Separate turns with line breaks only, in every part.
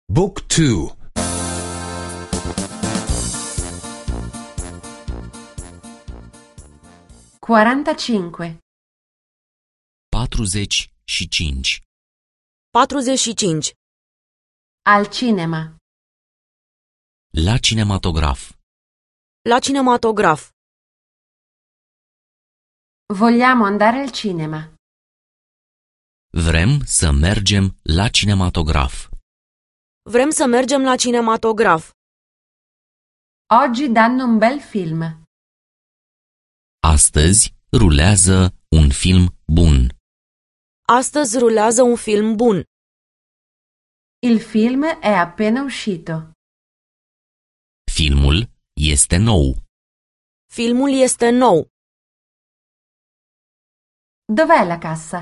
Book 2.
45.
45.
45.
Al cinema.
La cinematograf.
La cinematograf.
Vogliamo andare al cinema.
Vrem să mergem la cinematograf.
Vrem să mergem la cinematograf.
Oggi danno un bel film.
Astăzi rulează un film bun.
Astăzi rulează un film bun.
Il film è appena uscito.
Filmul este nou.
Filmul este nou.
Dov'è la cassa?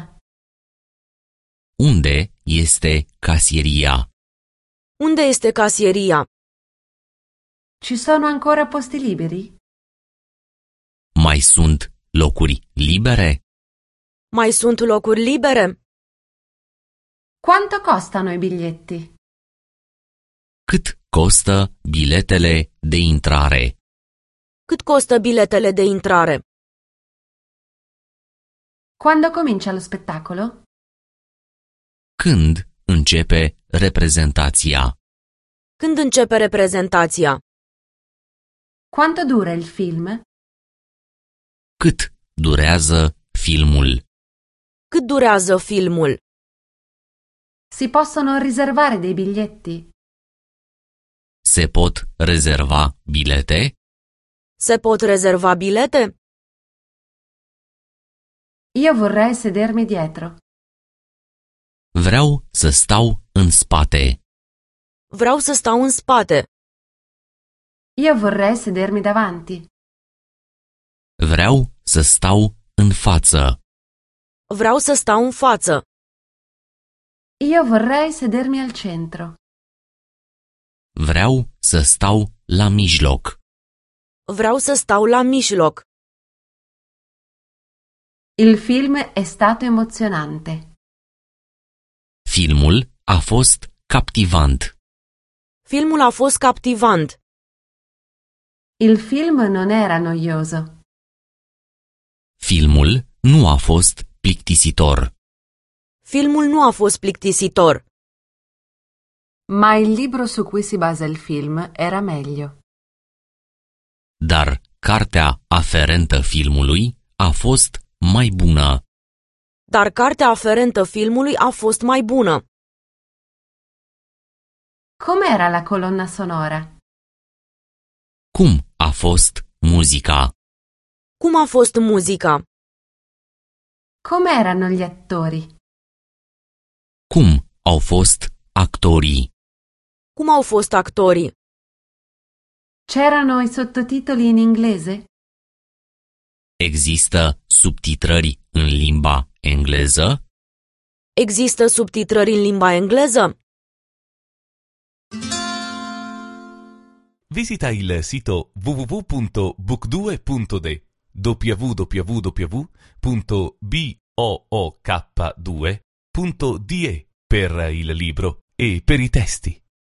Unde este casieria?
Unde este casieria?
Ci sono ancora posti liberi?
Mai sunt locuri libere?
Mai sunt locuri libere?
Quanto costano i biglietti?
Cât costă biletele de intrare?
Cât costă biletele de intrare?
Quando comincia lo spettacolo?
Când începe reprezentația?
Când începe reprezentația?
Quanto dura il film?
Cât durează filmul?
Cât durează filmul?
Si possono riservare dei biglietti?
Se pot rezerva bilete?
Se pot rezerva bilete?
Io vorrei sedermi dietro.
Vreau să stau în spate.
Vreau să stau în spate.
Io vorrei sedermi davanti.
Vreau să stau în față.
Vreau să stau în față.
Io vorrei sedermi al centro.
Vreau să stau la mijloc.
Vreau să stau la mijloc.
Il film è stato emozionante.
Filmul a fost captivant.
Filmul a fost captivant.
Il film non era noioso.
Filmul nu a fost plictisitor.
Filmul nu a fost plictisitor.
Ma il libro su cui si basa il film era meglio.
Dar cartea aferentă filmului a fost mai bună.
Dar cartea aferentă filmului a fost mai bună.
Com'era la colonna sonora?
Cum a fost muzica?
Cum a fost muzica?
Com'erano gli attori?
Cum au fost actorii?
Cum au fost actorii?
C'erano i sottotitoli in inglese?
Există subtitrări în limba engleză?
Există subtitrări în limba engleză?
Visita il sito www.book2.de www.book2.de per il libro e per i testi.